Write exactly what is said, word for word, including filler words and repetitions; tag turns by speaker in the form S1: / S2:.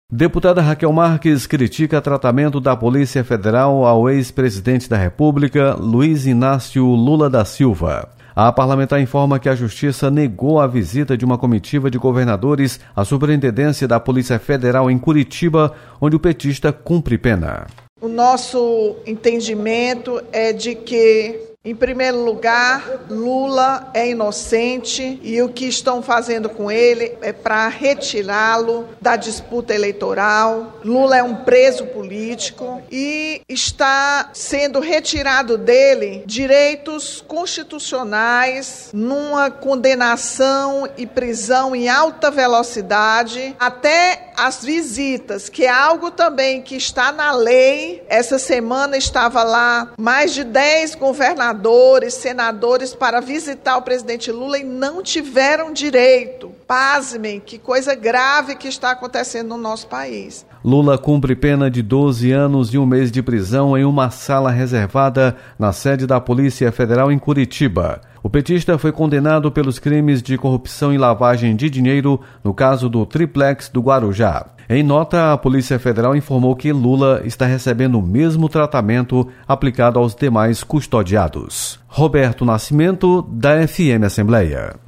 S1: Deputada Raquel Marques critica tratamento da Polícia Federal ao ex-presidente da República, Luiz Inácio Lula da Silva. A parlamentar informa que a Justiça negou a visita de uma comitiva de governadores à Superintendência da Polícia Federal em Curitiba, onde o petista cumpre pena.
S2: O nosso entendimento é de que, em primeiro lugar, Lula é inocente e o que estão fazendo com ele é para retirá-lo da disputa eleitoral. Lula é um preso político e está sendo retirado dele direitos constitucionais numa condenação e prisão em alta velocidade, até as visitas, que é algo também que está na lei. Essa semana estava lá mais de dez governadores, senadores para visitar o presidente Lula e não tiveram direito. Pasmem, que coisa grave que está acontecendo no nosso país.
S1: Lula cumpre pena de doze anos e um mês de prisão em uma sala reservada na sede da Polícia Federal em Curitiba. O petista foi condenado pelos crimes de corrupção e lavagem de dinheiro no caso do Triplex do Guarujá. Em nota, a Polícia Federal informou que Lula está recebendo o mesmo tratamento aplicado aos demais custodiados. Roberto Nascimento, da F M Assembleia.